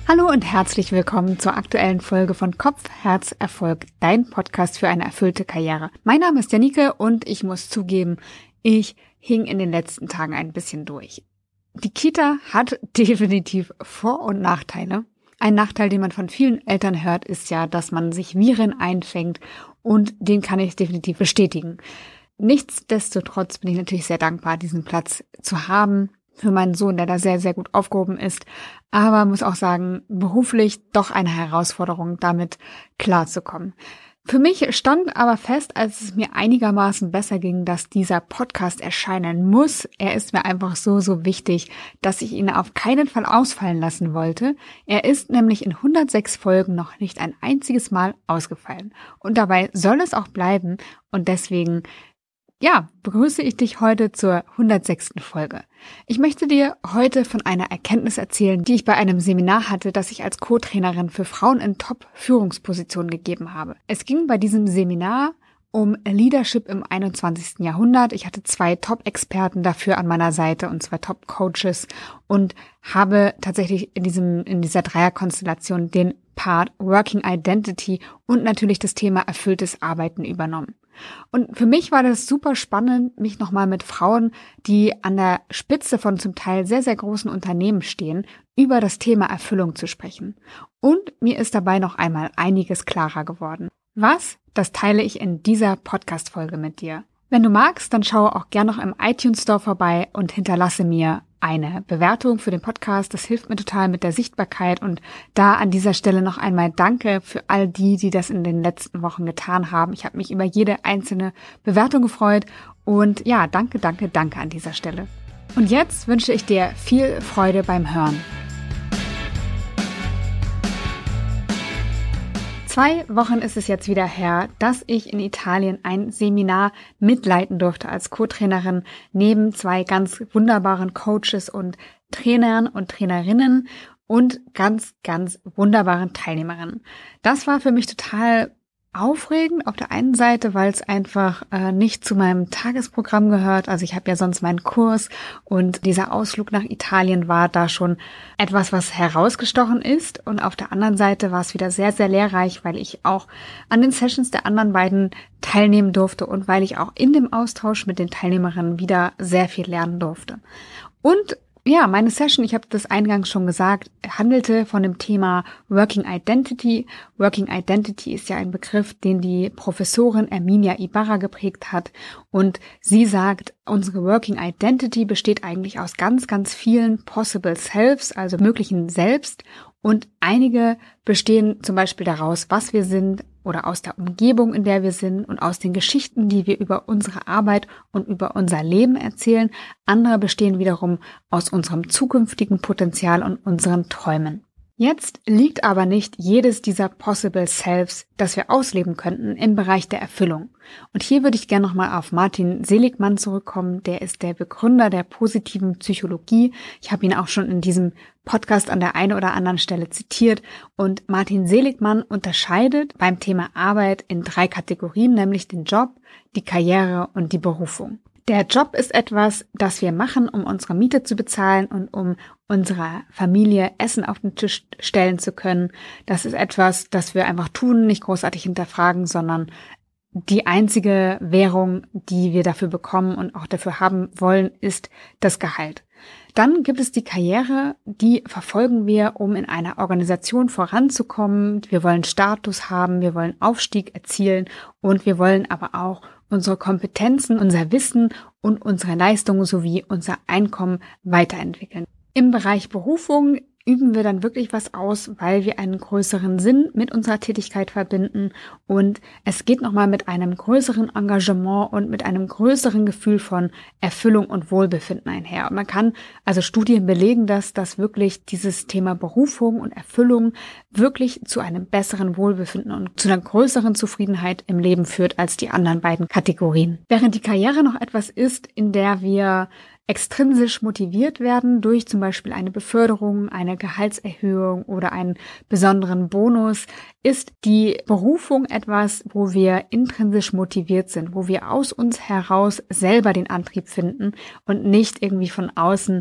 Hallo und herzlich willkommen zur aktuellen Folge von Kopf, Herz, Erfolg, dein Podcast für eine erfüllte Karriere. Mein Name ist Janike und ich muss zugeben, ich hing in den letzten Tagen ein bisschen durch. Die Kita hat definitiv Vor- und Nachteile. Ein Nachteil, den man von vielen Eltern hört, ist ja, dass man sich Viren einfängt und den kann ich definitiv bestätigen. Nichtsdestotrotz bin ich natürlich sehr dankbar, diesen Platz zu haben für meinen Sohn, der da sehr, sehr gut aufgehoben ist. Aber muss auch sagen, beruflich doch eine Herausforderung, damit klarzukommen. Für mich stand aber fest, als es mir einigermaßen besser ging, dass dieser Podcast erscheinen muss. Er ist mir einfach so wichtig, dass ich ihn auf keinen Fall ausfallen lassen wollte. Er ist nämlich in 106 Folgen noch nicht ein einziges Mal ausgefallen. Und dabei soll es auch bleiben. Und deswegen begrüße ich dich heute zur 106. Folge. Ich möchte dir heute von einer Erkenntnis erzählen, die ich bei einem Seminar hatte, das ich als Co-Trainerin für Frauen in Top-Führungspositionen gegeben habe. Es ging bei diesem Seminar um Leadership im 21. Jahrhundert. Ich hatte 2 Top-Experten dafür an meiner Seite und 2 Top-Coaches und habe tatsächlich in dieser Dreierkonstellation den Part Working Identity und natürlich das Thema erfülltes Arbeiten übernommen. Und für mich war das super spannend, mich nochmal mit Frauen, die an der Spitze von zum Teil sehr, sehr großen Unternehmen stehen, über das Thema Erfüllung zu sprechen. Und mir ist dabei noch einmal einiges klarer geworden. Was? Das teile ich in dieser Podcast-Folge mit dir. Wenn du magst, dann schaue auch gern noch im iTunes Store vorbei und hinterlasse mir eine Bewertung für den Podcast. Das hilft mir total mit der Sichtbarkeit und da an dieser Stelle noch einmal Danke für all die das in den letzten Wochen getan haben. Ich habe mich über jede einzelne Bewertung gefreut und danke an dieser Stelle. Und jetzt wünsche ich dir viel Freude beim Hören. 2 Wochen ist es jetzt wieder her, dass ich in Italien ein Seminar mitleiten durfte als Co-Trainerin neben 2 ganz wunderbaren Coaches und Trainern und Trainerinnen und ganz, ganz wunderbaren Teilnehmerinnen. Das war für mich total aufregend auf der einen Seite, weil es einfach nicht zu meinem Tagesprogramm gehört. Also ich habe ja sonst meinen Kurs und dieser Ausflug nach Italien war da schon etwas, was herausgestochen ist. Und auf der anderen Seite war es wieder sehr, sehr lehrreich, weil ich auch an den Sessions der anderen beiden teilnehmen durfte und weil ich auch in dem Austausch mit den Teilnehmerinnen wieder sehr viel lernen durfte. Und meine Session, ich habe das eingangs schon gesagt, handelte von dem Thema Working Identity. Working Identity ist ja ein Begriff, den die Professorin Erminia Ibarra geprägt hat. Und sie sagt, unsere Working Identity besteht eigentlich aus ganz, ganz vielen Possible Selves, also möglichen Selbst. Und einige bestehen zum Beispiel daraus, was wir sind oder aus der Umgebung, in der wir sind und aus den Geschichten, die wir über unsere Arbeit und über unser Leben erzählen. Andere bestehen wiederum aus unserem zukünftigen Potenzial und unseren Träumen. Jetzt liegt aber nicht jedes dieser Possible Selves, das wir ausleben könnten, im Bereich der Erfüllung. Und hier würde ich gerne nochmal auf Martin Seligman zurückkommen. Der ist der Begründer der positiven Psychologie. Ich habe ihn auch schon in diesem Podcast an der einen oder anderen Stelle zitiert. Und Martin Seligman unterscheidet beim Thema Arbeit in 3 Kategorien, nämlich den Job, die Karriere und die Berufung. Der Job ist etwas, das wir machen, um unsere Miete zu bezahlen und um unserer Familie Essen auf den Tisch stellen zu können. Das ist etwas, das wir einfach tun, nicht großartig hinterfragen, sondern die einzige Währung, die wir dafür bekommen und auch dafür haben wollen, ist das Gehalt. Dann gibt es die Karriere, die verfolgen wir, um in einer Organisation voranzukommen. Wir wollen Status haben, wir wollen Aufstieg erzielen und wir wollen aber auch unsere Kompetenzen, unser Wissen und unsere Leistungen sowie unser Einkommen weiterentwickeln. Im Bereich Berufung üben wir dann wirklich was aus, weil wir einen größeren Sinn mit unserer Tätigkeit verbinden und es geht nochmal mit einem größeren Engagement und mit einem größeren Gefühl von Erfüllung und Wohlbefinden einher. Und man kann, also Studien belegen das, dass wirklich dieses Thema Berufung und Erfüllung wirklich zu einem besseren Wohlbefinden und zu einer größeren Zufriedenheit im Leben führt als die anderen beiden Kategorien. Während die Karriere noch etwas ist, in der wir extrinsisch motiviert werden durch zum Beispiel eine Beförderung, eine Gehaltserhöhung oder einen besonderen Bonus, ist die Berufung etwas, wo wir intrinsisch motiviert sind, wo wir aus uns heraus selber den Antrieb finden und nicht irgendwie von außen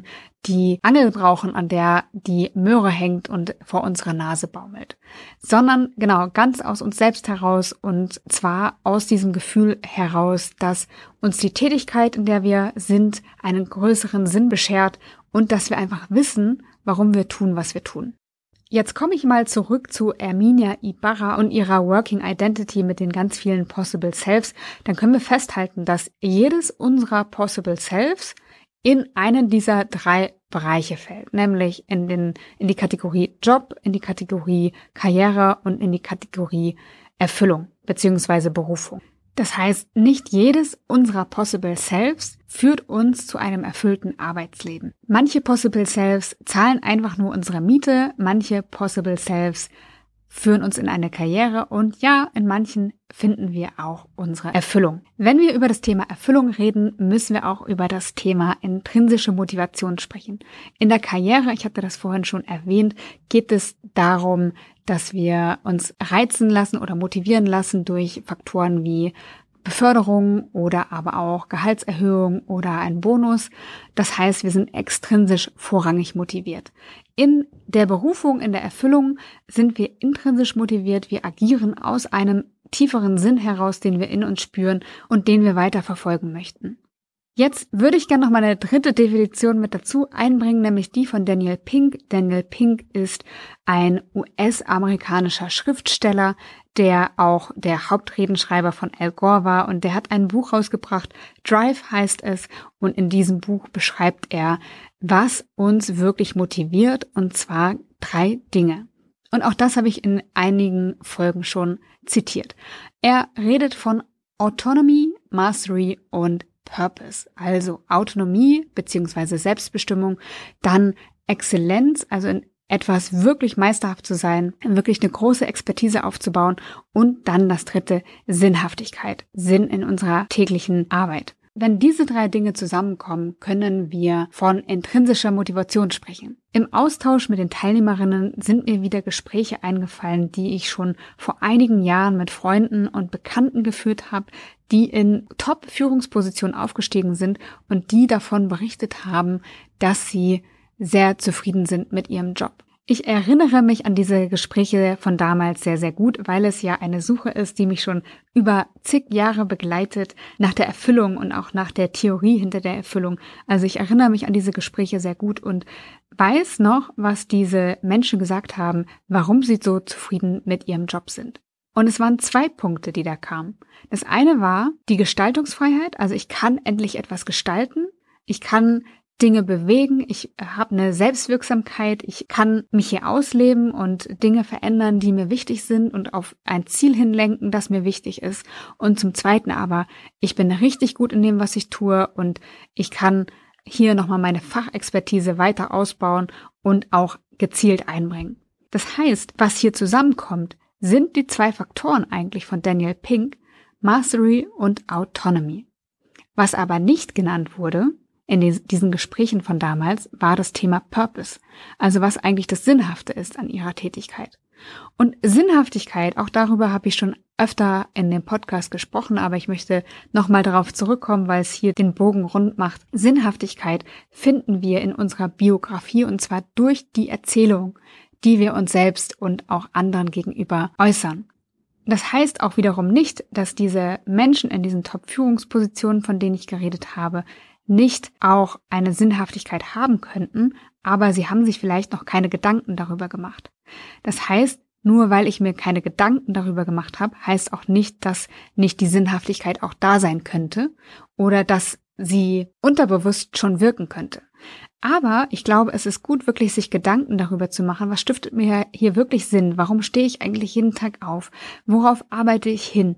die Angel brauchen, an der die Möhre hängt und vor unserer Nase baumelt, sondern genau ganz aus uns selbst heraus, und zwar aus diesem Gefühl heraus, dass uns die Tätigkeit, in der wir sind, einen größeren Sinn beschert und dass wir einfach wissen, warum wir tun, was wir tun. Jetzt komme ich mal zurück zu Erminia Ibarra und ihrer Working Identity mit den ganz vielen Possible Selves. Dann können wir festhalten, dass jedes unserer Possible Selves in einen dieser 3 Bereiche fällt, nämlich in die Kategorie Job, in die Kategorie Karriere und in die Kategorie Erfüllung bzw. Berufung. Das heißt, nicht jedes unserer Possible Selves führt uns zu einem erfüllten Arbeitsleben. Manche Possible Selves zahlen einfach nur unsere Miete, manche Possible Selves führen uns in eine Karriere und ja, in manchen finden wir auch unsere Erfüllung. Wenn wir über das Thema Erfüllung reden, müssen wir auch über das Thema intrinsische Motivation sprechen. In der Karriere, ich hatte das vorhin schon erwähnt, geht es darum, dass wir uns reizen lassen oder motivieren lassen durch Faktoren wie Beförderung oder aber auch Gehaltserhöhung oder ein Bonus. Das heißt, wir sind extrinsisch vorrangig motiviert. In der Berufung, in der Erfüllung sind wir intrinsisch motiviert. Wir agieren aus einem tieferen Sinn heraus, den wir in uns spüren und den wir weiter verfolgen möchten. Jetzt würde ich gerne noch mal eine 3. Definition mit dazu einbringen, nämlich die von Daniel Pink. Daniel Pink ist ein US-amerikanischer Schriftsteller, der auch der Hauptredenschreiber von Al Gore war, und der hat ein Buch rausgebracht, Drive heißt es, und in diesem Buch beschreibt er, was uns wirklich motiviert, und zwar 3 Dinge. Und auch das habe ich in einigen Folgen schon zitiert. Er redet von Autonomy, Mastery und Purpose, also Autonomie bzw. Selbstbestimmung, dann Exzellenz, also in etwas wirklich meisterhaft zu sein, wirklich eine große Expertise aufzubauen, und dann das 3, Sinnhaftigkeit, Sinn in unserer täglichen Arbeit. Wenn diese 3 Dinge zusammenkommen, können wir von intrinsischer Motivation sprechen. Im Austausch mit den Teilnehmerinnen sind mir wieder Gespräche eingefallen, die ich schon vor einigen Jahren mit Freunden und Bekannten geführt habe, die in Top-Führungspositionen aufgestiegen sind und die davon berichtet haben, dass sie sehr zufrieden sind mit ihrem Job. Ich erinnere mich an diese Gespräche von damals sehr, sehr gut, weil es ja eine Suche ist, die mich schon über zig Jahre begleitet, nach der Erfüllung und auch nach der Theorie hinter der Erfüllung. Also ich erinnere mich an diese Gespräche sehr gut und weiß noch, was diese Menschen gesagt haben, warum sie so zufrieden mit ihrem Job sind. Und es waren 2 Punkte, die da kamen. Das eine war die Gestaltungsfreiheit, also ich kann endlich etwas gestalten, ich kann Dinge bewegen, ich habe eine Selbstwirksamkeit, ich kann mich hier ausleben und Dinge verändern, die mir wichtig sind und auf ein Ziel hinlenken, das mir wichtig ist. Und zum Zweiten aber, ich bin richtig gut in dem, was ich tue, und ich kann hier nochmal meine Fachexpertise weiter ausbauen und auch gezielt einbringen. Das heißt, was hier zusammenkommt, sind die 2 Faktoren eigentlich von Daniel Pink, Mastery und Autonomy. Was aber nicht genannt wurde in diesen Gesprächen von damals, war das Thema Purpose, also was eigentlich das Sinnhafte ist an ihrer Tätigkeit. Und Sinnhaftigkeit, auch darüber habe ich schon öfter in dem Podcast gesprochen, aber ich möchte nochmal darauf zurückkommen, weil es hier den Bogen rund macht. Sinnhaftigkeit finden wir in unserer Biografie, und zwar durch die Erzählung, die wir uns selbst und auch anderen gegenüber äußern. Das heißt auch wiederum nicht, dass diese Menschen in diesen Top-Führungspositionen, von denen ich geredet habe, nicht auch eine Sinnhaftigkeit haben könnten, aber sie haben sich vielleicht noch keine Gedanken darüber gemacht. Das heißt, nur weil ich mir keine Gedanken darüber gemacht habe, heißt auch nicht, dass nicht die Sinnhaftigkeit auch da sein könnte oder dass sie unterbewusst schon wirken könnte. Aber ich glaube, es ist gut, wirklich sich Gedanken darüber zu machen, was stiftet mir hier wirklich Sinn? Warum stehe ich eigentlich jeden Tag auf? Worauf arbeite ich hin?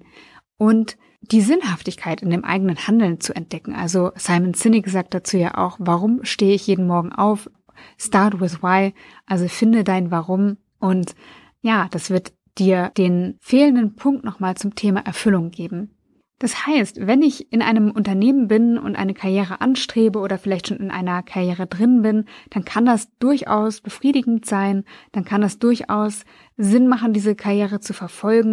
Und die Sinnhaftigkeit in dem eigenen Handeln zu entdecken. Also Simon Sinek sagt dazu ja auch, warum stehe ich jeden Morgen auf? Start with why, also finde dein Warum. Und ja, das wird dir den fehlenden Punkt nochmal zum Thema Erfüllung geben. Das heißt, wenn ich in einem Unternehmen bin und eine Karriere anstrebe oder vielleicht schon in einer Karriere drin bin, dann kann das durchaus befriedigend sein, dann kann das durchaus Sinn machen, diese Karriere zu verfolgen.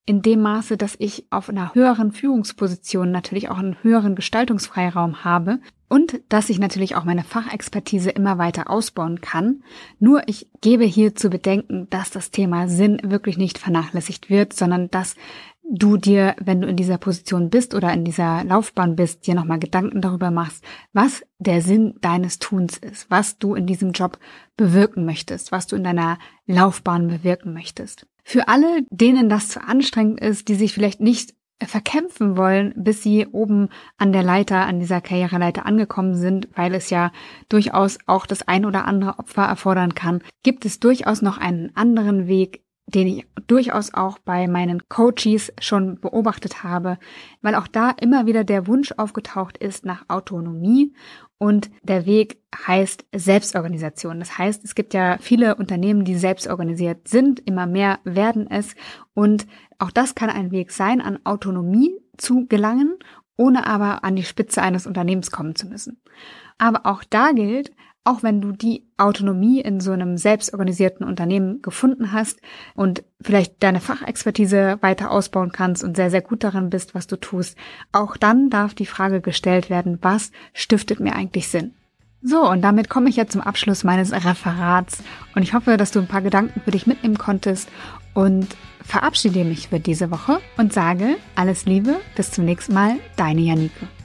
in dem Maße, dass ich auf einer höheren Führungsposition natürlich auch einen höheren Gestaltungsfreiraum habe und dass ich natürlich auch meine Fachexpertise immer weiter ausbauen kann. Nur ich gebe hier zu bedenken, dass das Thema Sinn wirklich nicht vernachlässigt wird, sondern dass du dir, wenn du in dieser Position bist oder in dieser Laufbahn bist, dir nochmal Gedanken darüber machst, was der Sinn deines Tuns ist, was du in diesem Job bewirken möchtest, was du in deiner Laufbahn bewirken möchtest. Für alle, denen das zu anstrengend ist, die sich vielleicht nicht verkämpfen wollen, bis sie oben an der Leiter, an dieser Karriereleiter angekommen sind, weil es ja durchaus auch das ein oder andere Opfer erfordern kann, gibt es durchaus noch einen anderen Weg, den ich durchaus auch bei meinen Coaches schon beobachtet habe, weil auch da immer wieder der Wunsch aufgetaucht ist nach Autonomie und der Weg heißt Selbstorganisation. Das heißt, es gibt ja viele Unternehmen, die selbstorganisiert sind, immer mehr werden es und auch das kann ein Weg sein, an Autonomie zu gelangen, ohne aber an die Spitze eines Unternehmens kommen zu müssen. Aber auch da gilt, auch wenn du die Autonomie in so einem selbstorganisierten Unternehmen gefunden hast und vielleicht deine Fachexpertise weiter ausbauen kannst und sehr, sehr gut darin bist, was du tust, auch dann darf die Frage gestellt werden, was stiftet mir eigentlich Sinn? So, und damit komme ich jetzt zum Abschluss meines Referats und ich hoffe, dass du ein paar Gedanken für dich mitnehmen konntest und verabschiede mich für diese Woche und sage alles Liebe, bis zum nächsten Mal, deine Janike.